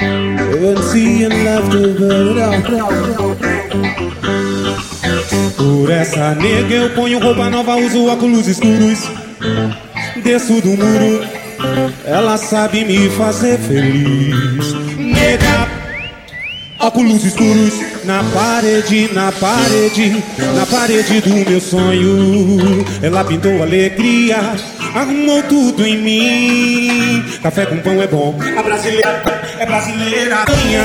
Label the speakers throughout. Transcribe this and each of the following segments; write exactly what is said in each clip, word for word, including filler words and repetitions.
Speaker 1: and see and left Por essa nega eu ponho roupa nova, uso óculos escuros, desço do muro, ela sabe me fazer feliz. Nega, óculos escuros na parede, na parede, na parede do meu sonho. Ela pintou alegria, arrumou tudo em mim. Café com pão é bom, a brasileira é brasileira.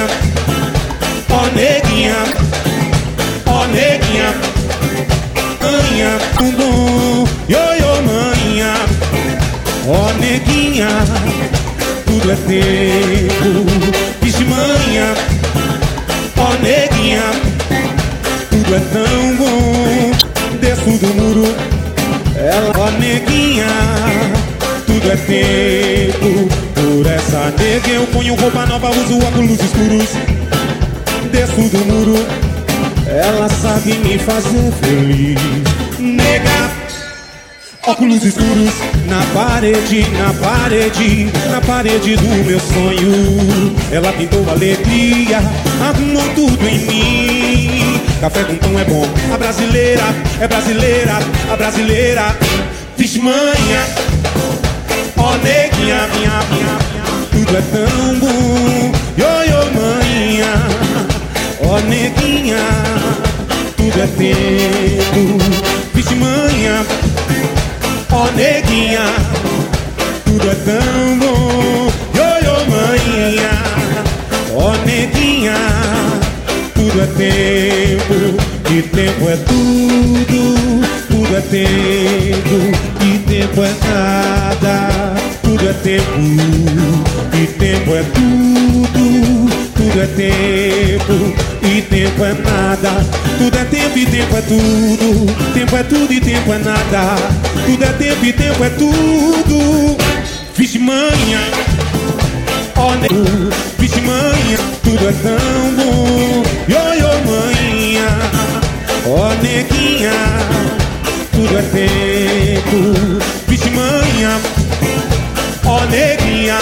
Speaker 1: Ó neguinha, ó neguinha, manha, um bom, ioiô manha. Ó neguinha, tudo é tempo, vixe manha. Ó neguinha, tudo é tão bom, desço do muro, ela. Ó neguinha, tudo é tempo. Por essa nega eu ponho roupa nova, uso óculos escuros, desço do muro, ela sabe me fazer feliz. Nega, óculos escuros na parede, na parede, na parede do meu sonho. Ela pintou alegria, arrumou tudo em mim. Café com pão é bom, a brasileira é brasileira, a brasileira. Vixe manha, ó neguinha, minha, minha, tudo é tão bom, ioiô manha. Ó neguinha, tudo é tempo, vixe manha. Ó neguinha, tudo é tão bom, ioiô manha. Ó neguinha, tudo é tempo, e tempo é tudo, tudo é tempo, e tempo é nada, tudo é tempo, e tempo é tudo, tudo é tempo, e tempo é nada, tudo é tempo e tempo é tudo, tempo é tudo e tempo é nada, tudo é tempo e tempo é tudo. Vixe manha, ó nego, vixe manha, tudo é tão bom, ioiô manha. Ó neguinha, tudo é tempo, vixe manha. Ó neguinha,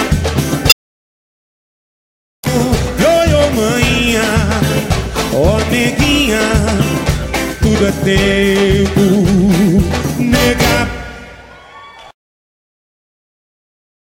Speaker 1: ioiô manha. Ó neguinha, tudo é tempo.